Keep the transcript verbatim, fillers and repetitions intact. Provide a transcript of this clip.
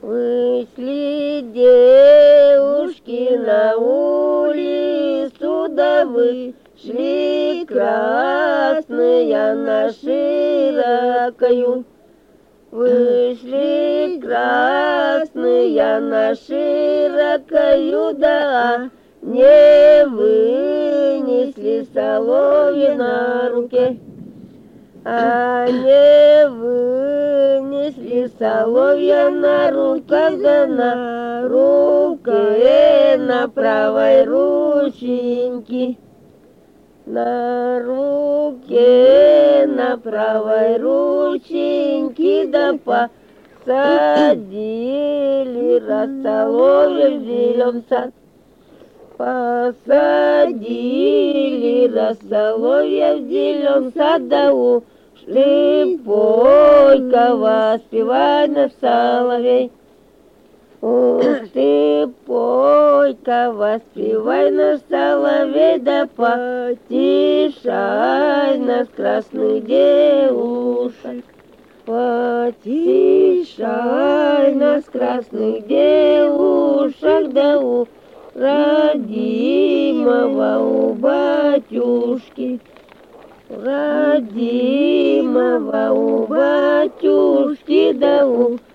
Вышли девушки на улицу, да вышли красные на широкую. Вышли красные на широкую, да не вынесли соловья на руке. А не вынесли соловья на руках, да на руке, на правой рученьке. На руке, на правой рученьке, да посадили рассоловья в зелён сад. Посадили рассоловья в зелён сад, да ушли пойка воспевай наш соловей. Ух ты, пойка, воспевай наш соловей, да потешай нас красных девушек. Потешай нас красных девушек, да у родимого у батюшки. Родимого у батюшки, да у